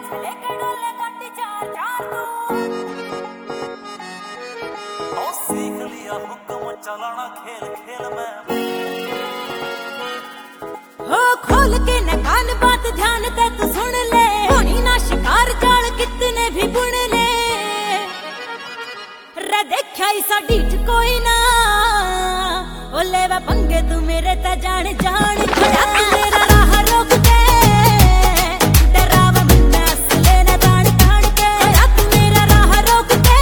सीख लिया हुक्म चलाना खेल खेल में हो खोल के न कान बात ध्यान ते तू सुन ले होनी ना शिकार जाल कितने भी बुन ले रे देखा इसा डीठ कोई ना ओ ले वा पंगे तू मेरे ता जान जान खड़ा तू मेरा राह रोक दे डरावा मन्ना असले न तान तान के तू मेरा राह रोक दे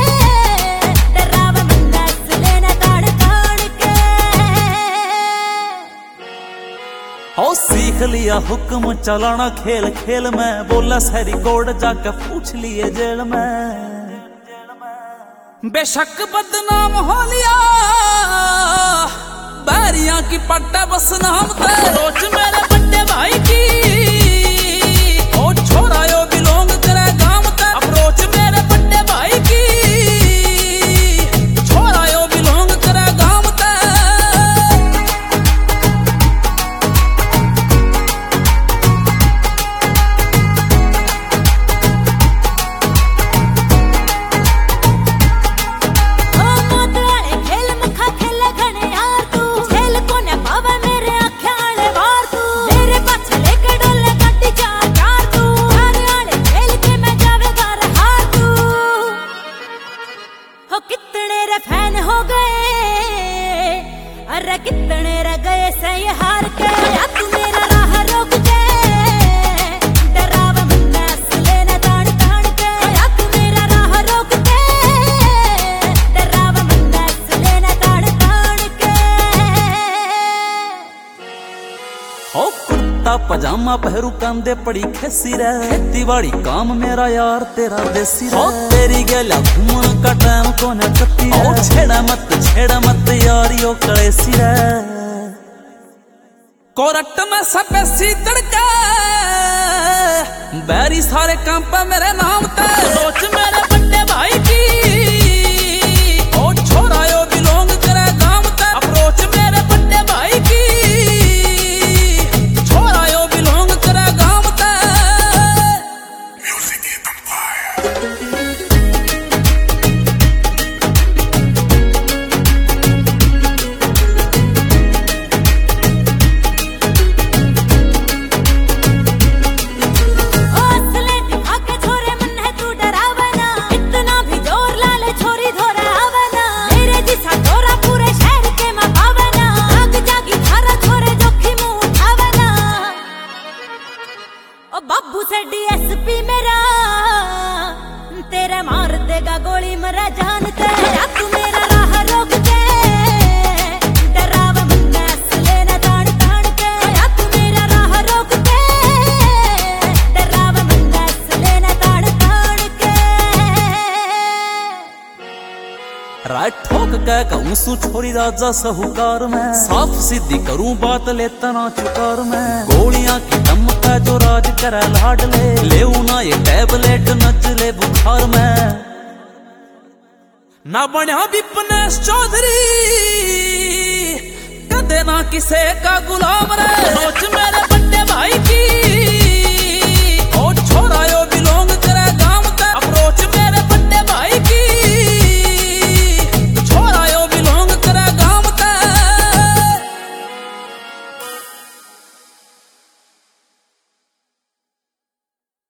डरावा मन्ना असले न तान तान के ओ सीख लिया हुक्म चलाना खेल खेल में बोला सहरी कोड जाकर पूछ लिए जेल में बेशक बदनाम हो लिया बैरियां की पट्टा बस नाम ते रोच मेरे बड़े भाई की ओ छोरा यो बिलोंग करे गांव ते अप्रोच मेरे बड़े भाई की छोरा यो बिलोंग करे गांव ते फैन हो गए अरे कितने रह गए सही हार के तू मेरा राह रोक दे डरावा मन्ना असले न तान तान के तू मेरा राह रोक दे डरावा मन्ना असले न तान तान के ओ कुर्ता पजामा पहरू कंधे पड़ी खेसी रे खेतीबाड़ी काम मेरा यार तेरा देसी रे तेरी गैला घूमन का टाइम कोने कत्ती ओ छेड़ा मत यार यो कलेसी रे कोरट में सपेसी तड़का बैरी सारे काम पे मेरे नाम ते रोच मेरे बड़े भाई की ओ छोरा यो बिलोंग करे गांव ते अप्रोच मेरे बड़े भाई की छोरा यो बिलोंग करे गांव ते बाबू से डीएसपी मेरा तेरे मार देगा गोली मरा जानते तू मेरा राह रोक दे डरावा मन्ना असले न तान तान के तू मेरा राह रोक दे डरावा मन्ना असले न तान तान के राय ठोक के कहूं सू छोरी राजा साहूकार में साफ सीधी करूं बात लेता ना चुकार में गोलियां की दम पे जो राज करे लाड ले ना ये टैबलेट नच ले बुखार में ना बन्या विपनेश चौधरी कदे ना किसे का गुलाम रे रोच मेरे बड़े भाई की